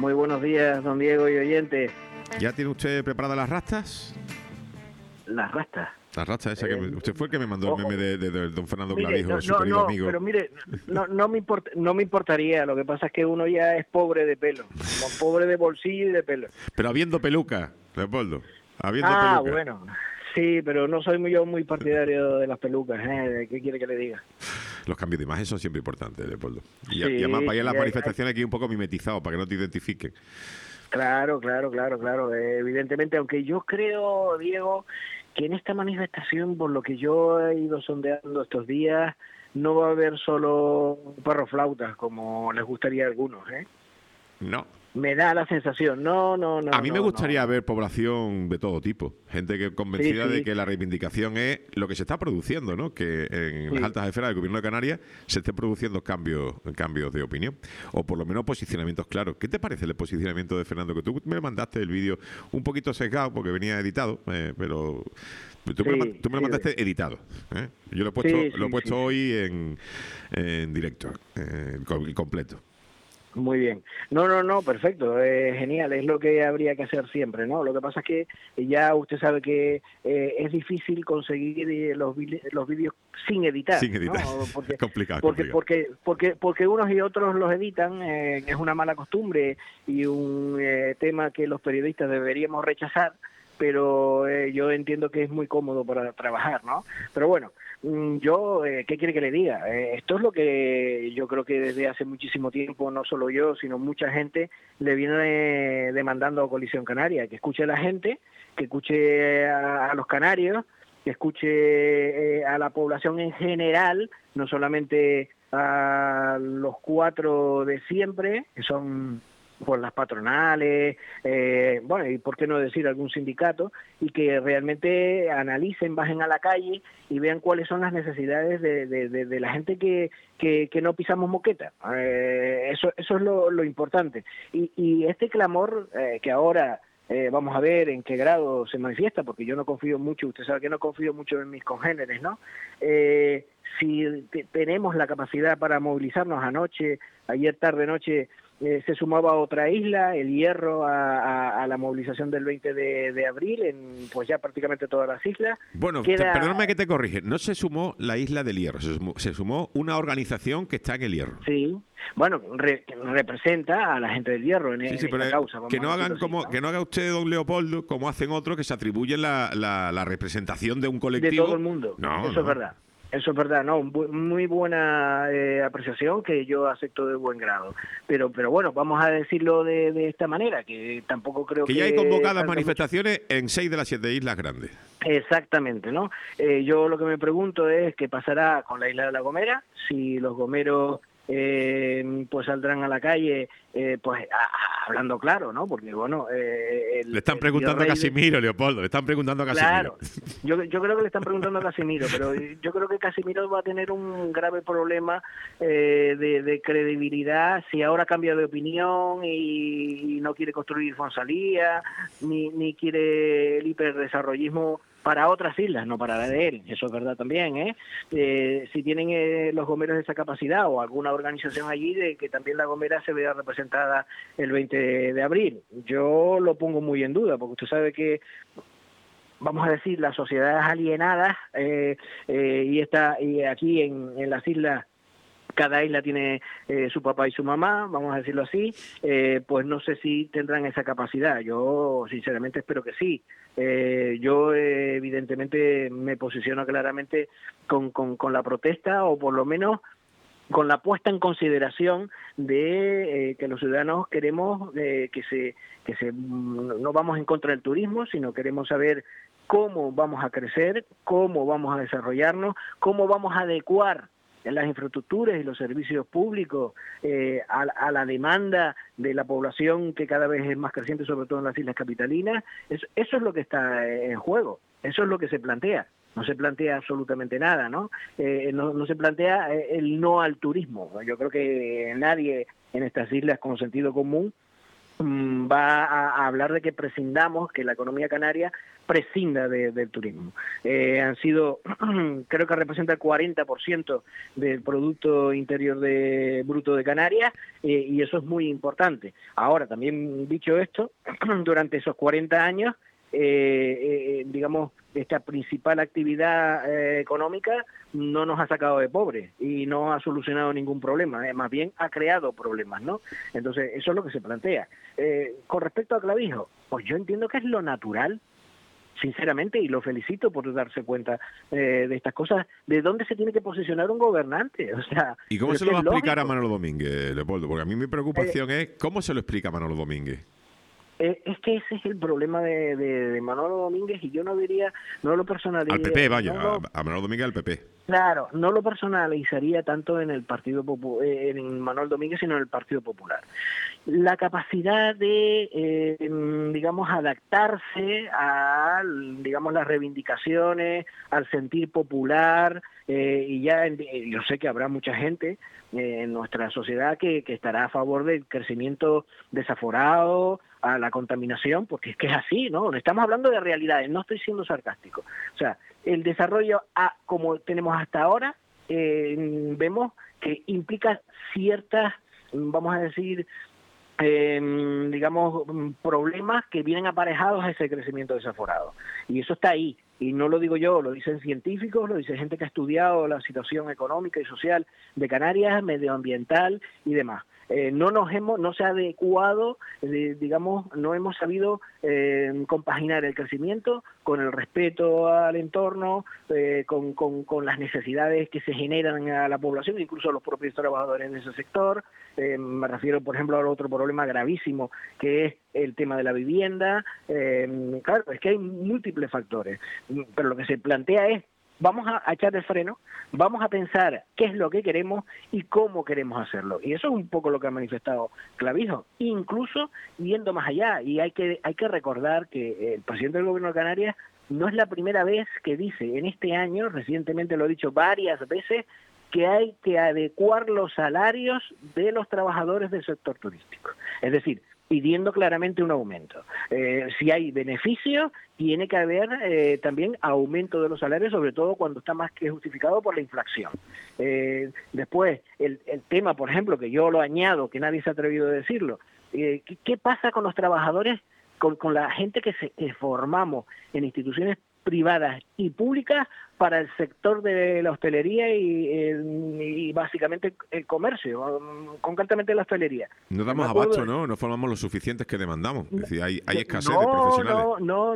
Muy buenos días, don Diego y oyentes. ¿Ya tiene usted preparadas las rastas? Las rastas. Las rastas esa que usted fue el que me mandó el meme de don Fernando Mire, Clavijo, su querido amigo. Pero mire, no me importaría. Lo que pasa es que uno ya es pobre de pelo, pobre de bolsillo y de pelo. Pero habiendo peluca, Leopoldo, habiendo peluca. Bueno, sí, pero no soy yo muy partidario de las pelucas. ¿Qué quiere que le diga? Los cambios de imagen son siempre importantes, Leopoldo. Y Sí, además para ir a las sí, manifestaciones aquí un poco mimetizado, para que no te identifiquen. Claro. Evidentemente, aunque yo creo, Diego, que en esta manifestación, por lo que yo he ido sondeando estos días, no va a haber solo perroflautas, como les gustaría a algunos, ¿eh? No. Me da la sensación, no. A mí me gustaría ver población de todo tipo, gente que convencida Sí. de que la reivindicación es lo que se está produciendo, ¿no? Que en las altas esferas del gobierno de Canarias se estén produciendo cambios de opinión, o por lo menos posicionamientos claros. ¿Qué te parece el posicionamiento de Fernando? Que tú me mandaste el vídeo un poquito sesgado porque venía editado, pero tú me lo mandaste editado, ¿eh? Yo lo he puesto hoy en directo, completo. Muy bien. No, perfecto, genial, es lo que habría que hacer siempre, ¿no? Lo que pasa es que ya usted sabe que es difícil conseguir los vídeos sin editar, ¿no? Porque, complicado. Porque unos y otros los editan, es una mala costumbre y un tema que los periodistas deberíamos rechazar, pero yo entiendo que es muy cómodo para trabajar, ¿no? Pero bueno, yo, ¿qué quiere que le diga? Esto es lo que yo creo que desde hace muchísimo tiempo, no solo yo, sino mucha gente le viene demandando a Coalición Canaria, que escuche a la gente, que escuche a los canarios, que escuche a la población en general, no solamente a los cuatro de siempre, que son por las patronales, y por qué no decir algún sindicato, y que realmente analicen, bajen a la calle y vean cuáles son las necesidades de la gente que no pisamos moqueta. Eso es lo importante. Y este clamor que ahora vamos a ver en qué grado se manifiesta, porque yo no confío mucho, usted sabe que no confío mucho en mis congéneres, ¿no? Si tenemos la capacidad para movilizarnos ayer tarde-noche, se sumaba otra isla, El Hierro, a la movilización del 20 de abril, en pues ya prácticamente todas las islas. Bueno, perdóname que te corrige, no se sumó la isla del Hierro, se sumó una organización que está en El Hierro. Sí, bueno, representa a la gente del Hierro en esta causa. Que no haga usted, don Leopoldo, como hacen otros, que se atribuyen la representación de un colectivo. De todo el mundo, eso es verdad. Eso es verdad, no, muy buena apreciación que yo acepto de buen grado. Pero bueno, vamos a decirlo de esta manera, que tampoco creo que... ya hay convocadas manifestaciones en 6 de las 7 islas grandes. Exactamente, ¿no? Yo lo que me pregunto es qué pasará con la isla de La Gomera, si los gomeros pues saldrán a la calle, hablando claro, ¿no? Porque bueno... le están preguntando a Casimiro, Leopoldo, le están preguntando a Casimiro. Claro, yo creo que le están preguntando a Casimiro, pero yo creo que Casimiro va a tener un grave problema de credibilidad si ahora cambia de opinión y no quiere construir Fonsalía, ni quiere el hiperdesarrollismo para otras islas, no para la de él, eso es verdad también, si tienen los gomeros esa capacidad o alguna organización allí de que también la Gomera se vea representada el 20 de abril. Yo lo pongo muy en duda, porque usted sabe que, vamos a decir, las sociedades alienadas, y aquí en las islas, cada isla tiene su papá y su mamá, vamos a decirlo así, pues no sé si tendrán esa capacidad. Yo sinceramente espero que sí. Yo evidentemente me posiciono claramente con la protesta, o por lo menos con la puesta en consideración de que los ciudadanos queremos no vamos en contra del turismo, sino queremos saber cómo vamos a crecer, cómo vamos a desarrollarnos, cómo vamos a adecuar en las infraestructuras y los servicios públicos a la demanda de la población, que cada vez es más creciente, sobre todo en las islas capitalinas. Eso es lo que está en juego, eso es lo que se plantea. No se plantea absolutamente nada, ¿no? No se plantea el no al turismo. Yo creo que nadie en estas islas con sentido común va a hablar de que prescindamos, que la economía canaria prescinda del turismo. Han sido, creo que representa el 40% del Producto Interior Bruto de Canarias, y eso es muy importante. Ahora, también dicho esto, durante esos 40 años, digamos, esta principal actividad económica no nos ha sacado de pobres y no ha solucionado ningún problema, más bien ha creado problemas, ¿no? Entonces, eso es lo que se plantea. Con respecto a Clavijo, pues yo entiendo que es lo natural, sinceramente, y lo felicito por darse cuenta de estas cosas, de dónde se tiene que posicionar un gobernante. O sea, ¿y cómo se lo va a explicar a lógico. Manolo Domínguez, Leopoldo? Porque a mí mi preocupación es cómo se lo explica a Manolo Domínguez. Es que ese es el problema de Manolo Domínguez, y yo no diría, no lo personalizaría. Al PP, vaya, a Manolo Domínguez al PP. Claro, no lo personalizaría tanto en el en Manuel Domínguez, sino en el Partido Popular. La capacidad de, digamos, adaptarse a, digamos, las reivindicaciones, al sentir popular, y ya yo sé que habrá mucha gente en nuestra sociedad que estará a favor del crecimiento desaforado, a la contaminación, porque es que es así, ¿no? Estamos hablando de realidades, no estoy siendo sarcástico. O sea, el desarrollo como tenemos hasta ahora, vemos que implica ciertas, vamos a decir, digamos, problemas que vienen aparejados a ese crecimiento desaforado. Y eso está ahí. Y no lo digo yo, lo dicen científicos, lo dice gente que ha estudiado la situación económica y social de Canarias, medioambiental y demás. No se ha adecuado, digamos, no hemos sabido compaginar el crecimiento con el respeto al entorno, con las necesidades que se generan a la población, incluso a los propios trabajadores de ese sector. Me refiero, por ejemplo, a otro problema gravísimo, que es el tema de la vivienda. Claro, es que hay múltiples factores, pero lo que se plantea es: vamos a echar el freno, vamos a pensar qué es lo que queremos y cómo queremos hacerlo. Y eso es un poco lo que ha manifestado Clavijo, incluso yendo más allá. Y hay que recordar que el presidente del Gobierno de Canarias no es la primera vez que dice en este año, recientemente lo ha dicho varias veces, que hay que adecuar los salarios de los trabajadores del sector turístico. Es decir, pidiendo claramente un aumento. Si hay beneficios, tiene que haber también aumento de los salarios, sobre todo cuando está más que justificado por la inflación. Después, el tema, por ejemplo, que yo lo añado, que nadie se ha atrevido a decirlo, ¿qué pasa con los trabajadores, con la gente que formamos en instituciones privadas y públicas para el sector de la hostelería y básicamente el comercio, concretamente la hostelería? No damos abasto, ¿no? No formamos los suficientes que demandamos. Es decir, hay escasez de profesionales. No,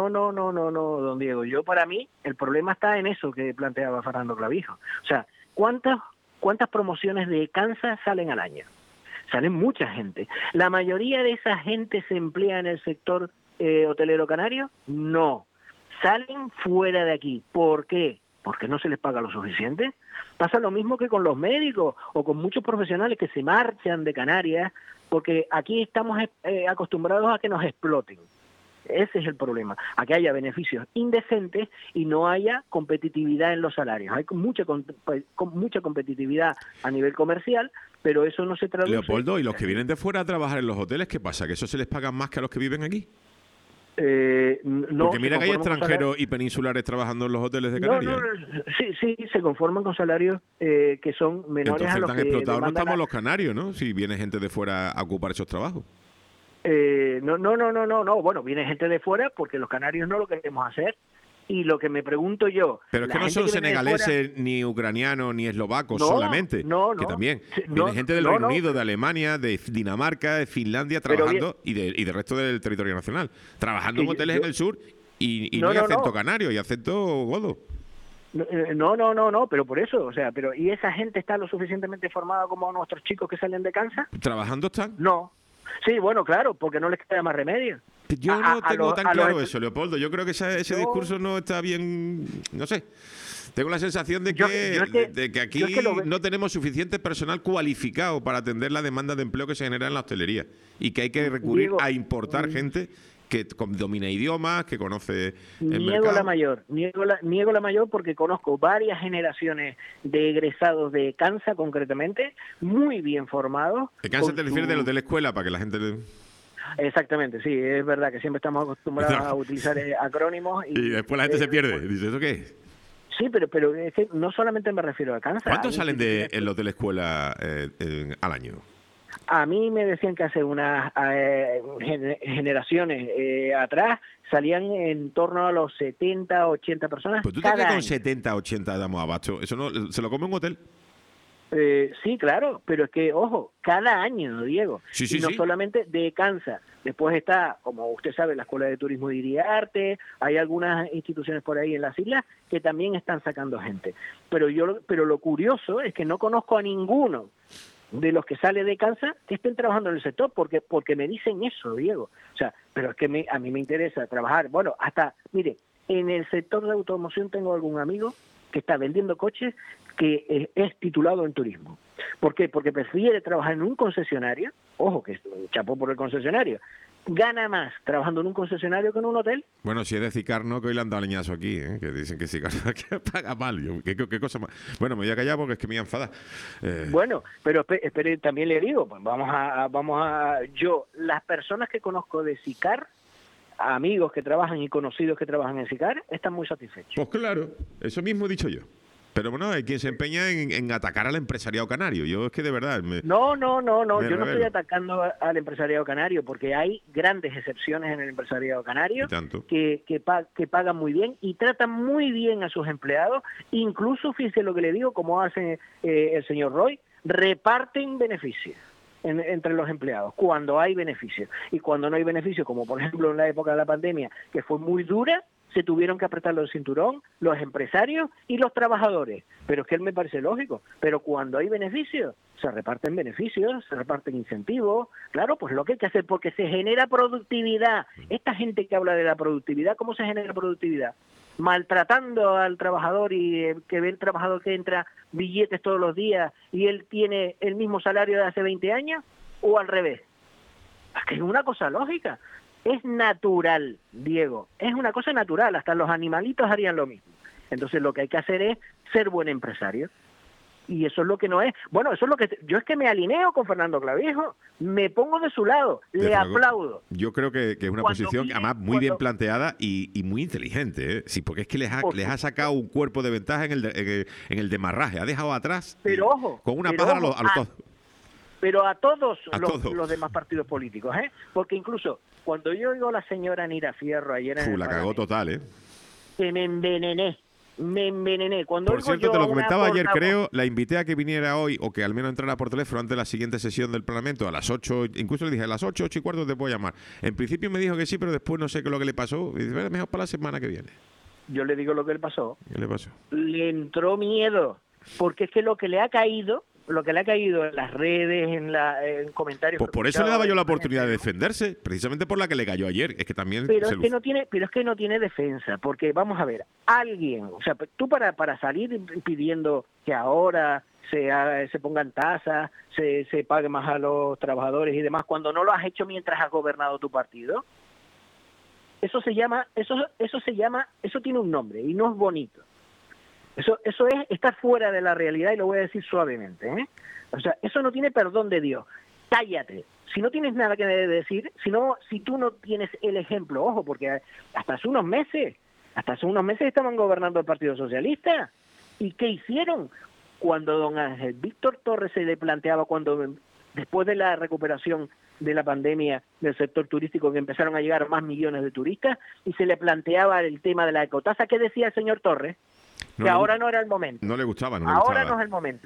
don Diego. Para mí, el problema está en eso que planteaba Fernando Clavijo. O sea, ¿cuántas promociones de Cansa salen al año? Salen mucha gente. ¿La mayoría de esa gente se emplea en el sector hotelero canario? No. Salen fuera de aquí. ¿Por qué? Porque no se les paga lo suficiente. Pasa lo mismo que con los médicos o con muchos profesionales que se marchan de Canarias, porque aquí estamos acostumbrados a que nos exploten. Ese es el problema, a que haya beneficios indecentes y no haya competitividad en los salarios. Hay mucha competitividad a nivel comercial, pero eso no se traduce... Leopoldo, ¿y los que vienen de fuera a trabajar en los hoteles, qué pasa? ¿Que eso se les paga más que a los que viven aquí? No, porque mira que hay extranjeros y peninsulares trabajando en los hoteles de Canarias. Sí, se conforman con salarios que son menores. Entonces, a los tan que explotados no estamos los canarios, ¿no? Si viene gente de fuera a ocupar esos trabajos. No, bueno, viene gente de fuera porque los canarios no lo queremos hacer. Y lo que me pregunto yo... Pero es que no son senegaleses, ni ucranianos, ni eslovacos solamente. Que también viene gente del Reino Unido, de Alemania, de Dinamarca, de Finlandia, trabajando, y del resto del territorio nacional. Trabajando en hoteles en el sur y no hay acento canario, y acento godo. No, pero por eso, o sea, ¿y esa gente está lo suficientemente formada como nuestros chicos que salen de Kansas? ¿Trabajando están? No. Sí, bueno, claro, porque no les queda más remedio. Yo no tengo tan claro eso, Leopoldo. Yo creo que ese discurso no está bien, no sé. Tengo la sensación de que aquí no tenemos suficiente personal cualificado para atender la demanda de empleo que se genera en la hostelería y que hay que recurrir a importar gente que domina idiomas, que conoce el mercado. Niego la mayor porque conozco varias generaciones de egresados de Cansa, concretamente, muy bien formados. ¿De Cansa te refieres de los de la escuela, para que la gente... Exactamente, sí, es verdad que siempre estamos acostumbrados a utilizar acrónimos. Y después la gente se pierde. Dice, ¿eso qué es? Sí, pero es que no solamente me refiero a cáncer. ¿Cuántos salen del hotel escuela al año? A mí me decían que hace unas generaciones atrás salían en torno a los 70, 80 personas. Pues tú te crees que con 70, 80 damos abasto. ¿Eso no se lo come un hotel? Sí, claro, pero es que, ojo, cada año, Diego, sí, y no solamente de Kansas, después está, como usted sabe, la Escuela de Turismo y Iriarte, hay algunas instituciones por ahí en las islas que también están sacando gente, pero lo curioso es que no conozco a ninguno de los que sale de Kansas que estén trabajando en el sector, porque me dicen eso, Diego, o sea, pero es que a mí me interesa trabajar, bueno, hasta, mire, en el sector de automoción tengo algún amigo que está vendiendo coches que es titulado en turismo. ¿Por qué? Porque prefiere trabajar en un concesionario, ojo, que chapó por el concesionario, gana más trabajando en un concesionario que en un hotel. Bueno, si es de Cicar, no, que hoy le han dado leñazo aquí, que dicen que Cicar que paga mal. ¿Qué cosa más? Bueno, me voy a callar porque es que me enfada. Bueno, pero espere, también le digo, pues yo, las personas que conozco de Cicar, amigos que trabajan y conocidos que trabajan en Cicar, están muy satisfechos. Pues claro, eso mismo he dicho yo. Pero bueno, hay quien se empeña en atacar al empresariado canario. Yo es que de verdad... No, yo no estoy atacando al empresariado canario, porque hay grandes excepciones en el empresariado canario que pagan muy bien y tratan muy bien a sus empleados. Incluso, fíjese lo que le digo, como hace el señor Roy, reparten beneficios entre los empleados, cuando hay beneficios. Y cuando no hay beneficios, como por ejemplo en la época de la pandemia, que fue muy dura, se tuvieron que apretar el cinturón los empresarios y los trabajadores. Pero es que él me parece lógico. Pero cuando hay beneficios, se reparten beneficios, se reparten incentivos. Claro, pues lo que hay que hacer, porque se genera productividad. Esta gente que habla de la productividad, ¿cómo se genera productividad? Maltratando al trabajador y que ve el trabajador que entra billetes todos los días y él tiene el mismo salario de hace 20 años, o al revés. Es que es una cosa lógica. Es natural, Diego, es una cosa natural, hasta los animalitos harían lo mismo. Entonces lo que hay que hacer es ser buen empresario. Y eso es lo que no es. Bueno, eso es lo que... Yo es que me alineo con Fernando Clavijo, me pongo de su lado, le aplaudo. Yo creo que es una posición además muy bien planteada y muy inteligente, ¿eh? Sí, porque es que les ha sacado un cuerpo de ventaja en el demarraje, ha dejado atrás con una pájara a los todos. Pero a todos los demás partidos políticos, ¿eh? Porque incluso cuando yo oigo a la señora Nira Fierro ayer en la cagó total, ¿eh? Que me envenené. Cuando por cierto, te lo comentaba ayer, creo, la invité a que viniera hoy, o que al menos entrara por teléfono antes de la siguiente sesión del Parlamento, a las 8, incluso le dije, a las 8, 8 y cuarto te puedo llamar. En principio me dijo que sí, pero después no sé qué es lo que le pasó, y dice, mejor para la semana que viene. Yo le digo lo que le pasó. ¿Qué le pasó? Le entró miedo, porque es que lo que le ha caído en las redes, en comentarios... Pues por eso le daba yo la oportunidad de defenderse, precisamente por la que le cayó ayer. Es que también... Pero es que no tiene defensa, porque vamos a ver, alguien, o sea, tú para salir pidiendo que ahora se pongan tasas, se pague más a los trabajadores y demás, cuando no lo has hecho mientras has gobernado tu partido, eso tiene un nombre y no es bonito. Eso es estar fuera de la realidad, y lo voy a decir suavemente, ¿eh? O sea, eso no tiene perdón de Dios. Cállate. Si no tienes nada que decir, si tú no tienes el ejemplo, ojo, porque hasta hace unos meses estaban gobernando el Partido Socialista. ¿Y qué hicieron? Cuando don Ángel Víctor Torres se le planteaba, después de la recuperación de la pandemia del sector turístico, que empezaron a llegar más millones de turistas, y se le planteaba el tema de la ecotasa, ¿qué decía el señor Torres? Que ahora no era el momento. No le gustaba. Ahora no es el momento.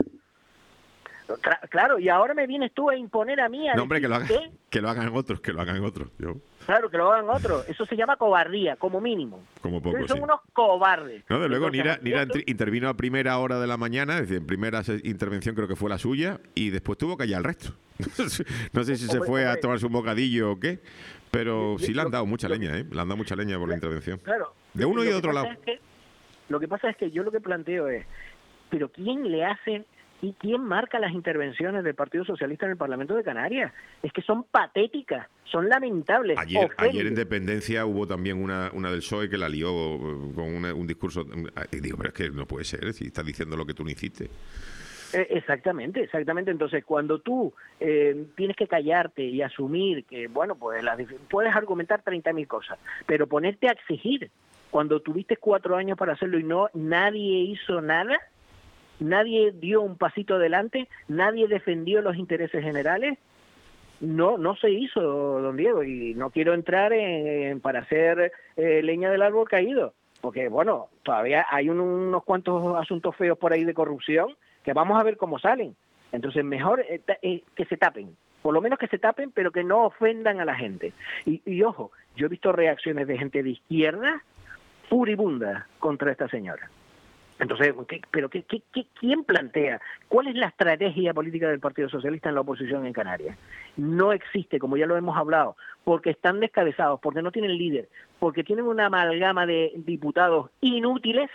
Claro, y ahora me vienes tú a imponer a mí... No, hombre, que lo hagan otros. Claro, que lo hagan otros. Eso se llama cobardía, como mínimo. Como poco, son unos cobardes. No, de luego, Nira intervino a primera hora de la mañana, es decir, en primera intervención creo que fue la suya, y después tuvo que callar al resto. No sé si se fue a tomarse un bocadillo o qué, pero sí le han dado mucha leña, ¿eh? Le han dado mucha leña por la intervención. Claro. De uno y de otro lado. Lo que pasa es que yo lo que planteo es, ¿pero quién le hace y quién marca las intervenciones del Partido Socialista en el Parlamento de Canarias? Es que son patéticas, son lamentables. Ayer en Dependencia hubo también una del PSOE que la lió con un discurso. Digo, pero es que no puede ser, si estás diciendo lo que tú no hiciste. Exactamente. Entonces, cuando tú tienes que callarte y asumir que, bueno, pues puedes argumentar 30.000 cosas, pero ponerte a exigir cuando tuviste 4 años para hacerlo y nadie hizo nada, nadie dio un pasito adelante, nadie defendió los intereses generales, no se hizo, don Diego, y no quiero entrar para hacer leña del árbol caído, porque, bueno, todavía hay unos cuantos asuntos feos por ahí de corrupción que vamos a ver cómo salen. Entonces, mejor que se tapen, por lo menos que se tapen, pero que no ofendan a la gente. Y ojo, yo he visto reacciones de gente de izquierda furibunda contra esta señora. Entonces, ¿quién plantea? ¿Cuál es la estrategia política del Partido Socialista en la oposición en Canarias? No existe, como ya lo hemos hablado, porque están descabezados, porque no tienen líder, porque tienen una amalgama de diputados inútiles,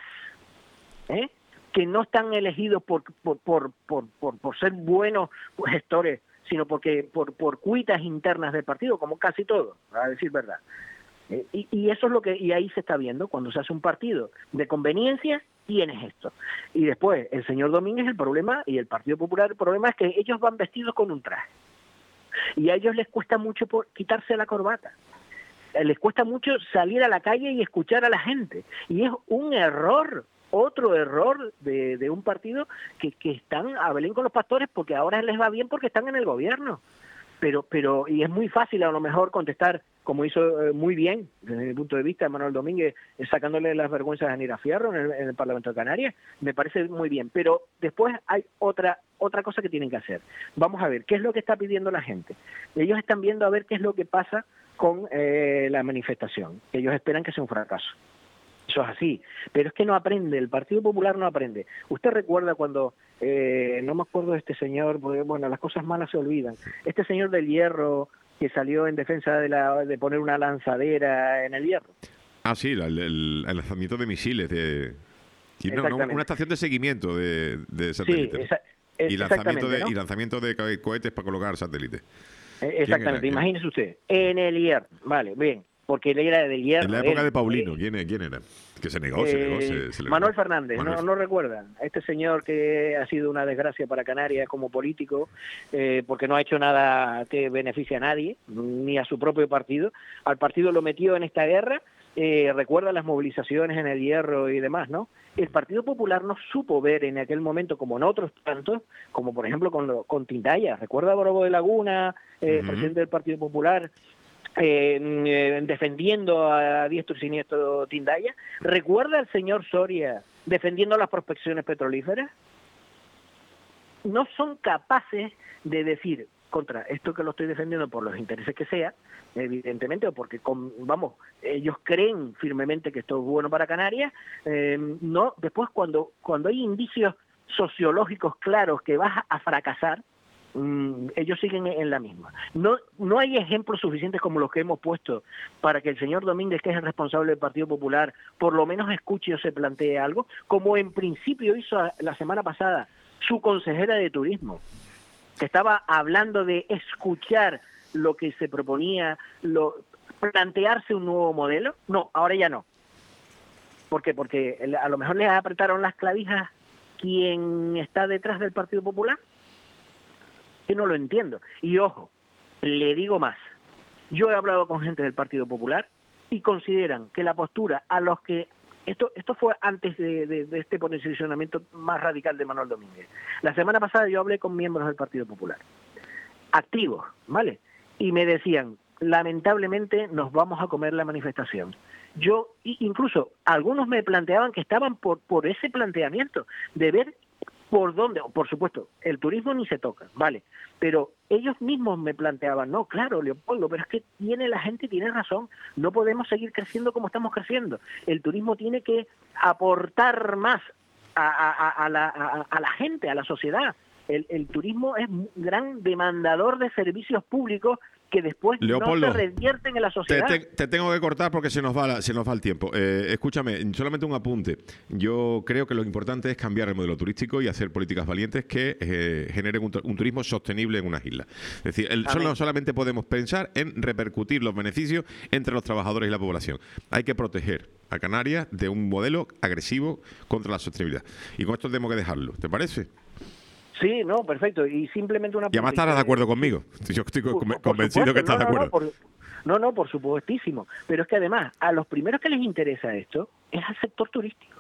que no están elegidos por ser buenos gestores, sino por cuitas internas del partido, como casi todo, a decir verdad. Y eso es lo que ahí se está viendo cuando se hace un partido de conveniencia. Tienes esto. Y después el señor Domínguez, el problema, y el Partido Popular, el problema es que ellos van vestidos con un traje y a ellos les cuesta mucho quitarse la corbata, les cuesta mucho salir a la calle y escuchar a la gente, y es un error, otro error de un partido que están a Belén con los pastores, porque ahora les va bien porque están en el gobierno. Pero y es muy fácil a lo mejor contestar, como hizo muy bien desde mi punto de vista Manuel Domínguez, sacándole las vergüenzas a Nira Fierro en el Parlamento de Canarias, me parece muy bien, pero después hay otra cosa que tienen que hacer. Vamos a ver, ¿qué es lo que está pidiendo la gente? Ellos están viendo a ver qué es lo que pasa con la manifestación. Ellos esperan que sea un fracaso. Eso es así, pero es que no aprende, el Partido Popular no aprende. Usted recuerda cuando, no me acuerdo de este señor, porque bueno, las cosas malas se olvidan, este señor del Hierro que salió en defensa de poner una lanzadera en el Hierro. Ah, sí, el lanzamiento de misiles, una estación de seguimiento de satélites. Sí, y lanzamiento de cohetes para colocar satélites. Exactamente, imagínese usted, en el Hierro, vale, bien. Porque él era del Hierro. En la época de Paulino, ¿quién era? Que se negó. Manuel Fernández, no recuerdan. Este señor que ha sido una desgracia para Canarias como político, porque no ha hecho nada que beneficie a nadie, ni a su propio partido. Al partido lo metió en esta guerra, recuerda las movilizaciones en el Hierro y demás, ¿no? El Partido Popular no supo ver en aquel momento, como en otros tantos, como por ejemplo con Tindaya. ¿Recuerda a Borobo de Laguna, presidente del Partido Popular? Defendiendo a diestro y siniestro Tindaya. ¿Recuerda al señor Soria defendiendo las prospecciones petrolíferas? No son capaces de decir, esto que lo estoy defendiendo por los intereses que sea, evidentemente, o porque, ellos creen firmemente que esto es bueno para Canarias, no, después cuando hay indicios sociológicos claros que vas a fracasar, ellos siguen en la misma. No hay ejemplos suficientes como los que hemos puesto para que el señor Domínguez, que es el responsable del Partido Popular, por lo menos escuche o se plantee algo, como en principio hizo la semana pasada su consejera de Turismo, que estaba hablando de escuchar lo que se proponía, plantearse un nuevo modelo. No, ahora ya no. ¿Por qué? Porque a lo mejor le apretaron las clavijas quien está detrás del Partido Popular. Que no lo entiendo. Y ojo, le digo más. Yo he hablado con gente del Partido Popular y consideran que la postura a los que... Esto fue antes de este posicionamiento más radical de Manuel Domínguez. La semana pasada yo hablé con miembros del Partido Popular, activos, ¿vale? Y me decían, lamentablemente nos vamos a comer la manifestación. Incluso algunos me planteaban que estaban por ese planteamiento de ver por dónde, por supuesto, el turismo ni se toca, vale, pero ellos mismos me planteaban, no, claro, Leopoldo, pero es que la gente tiene razón, no podemos seguir creciendo como estamos creciendo, el turismo tiene que aportar más a la gente, a la sociedad. El turismo es un gran demandador de servicios públicos que después Leopoldo, no se revierten en la sociedad. Te tengo que cortar porque se nos va el tiempo. Escúchame, solamente un apunte. Yo creo que lo importante es cambiar el modelo turístico y hacer políticas valientes que generen un turismo sostenible en unas islas. Es decir, solamente podemos pensar en repercutir los beneficios entre los trabajadores y la población. Hay que proteger a Canarias de un modelo agresivo contra la sostenibilidad. Y con esto tenemos que dejarlo. ¿Te parece? Sí, no, perfecto. Y simplemente una... Y además estarás de acuerdo conmigo. Yo estoy convencido que estás de acuerdo. No, por supuestísimo. Pero es que además, a los primeros que les interesa esto es al sector turístico.